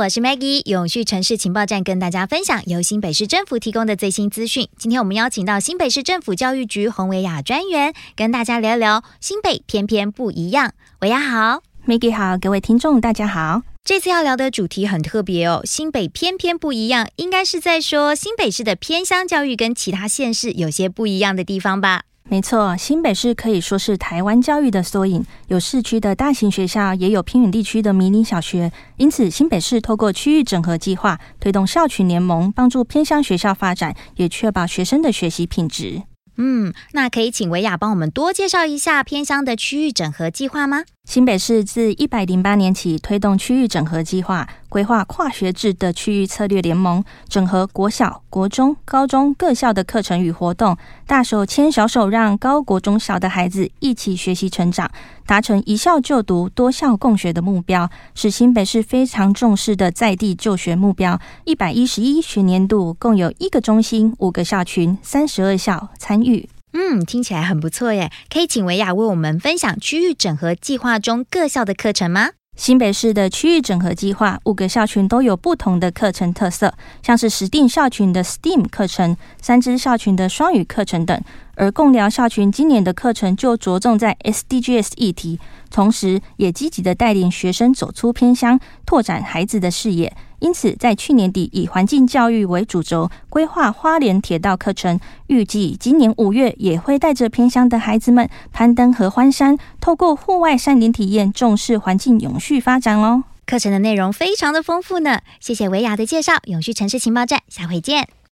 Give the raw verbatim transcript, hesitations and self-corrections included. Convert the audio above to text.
我是 Maggie， 永续城市情报站跟大家分享由新北市政府提供的最新资讯。今天我们邀请到新北市政府教育局洪维雅专员，跟大家聊聊新北偏偏不一样。维雅好。 Maggie 好，各位听众大家好。 这次要聊的主题很特别哦，新北偏偏不一样，应该是在说新北市的偏乡教育跟其他县市有些不一样的地方吧。 没错，新北市可以说是台湾教育的缩影，有市区的大型学校，也有偏远地区的迷你小学。因此，新北市透过区域整合计划，推动校群联盟，帮助偏乡学校发展，也确保学生的学习品质。 嗯，那可以请维雅帮我们多介绍一下偏乡的区域整合计划吗？ 新北市自一百零八年起推动区域整合计划，规划跨学制的区域策略联盟，整合国小、国中、高中各校的课程与活动，大手牵小手，让高国中小的孩子一起学习成长，达成一校就读、多校共学的目标，是新北市非常重视的在地就学目标。一百一十一学年度共有一个中心、五个校群、三十二校参与。 嗯，听起来很不错耶，可以请维雅为我们分享区域整合计划中各校的课程吗？ 新北市的区域整合计划，五个校群都有不同的课程特色，像是石碇校群的 S T E A M 课程，三芝校群的双语课程等。而贡寮校群今年的课程就着重在 S D Gs 议题，同时也积极的带领学生走出偏乡，拓展孩子的视野。因此，在去年底以环境教育为主轴，规划花莲铁道课程，预计今年五月也会带着偏乡的孩子们攀登合欢山，透过户外山林体验，重视环境永续发展哦。 课程的内容非常的丰富呢，谢谢维雅的介绍。永续城市情报站，下回见。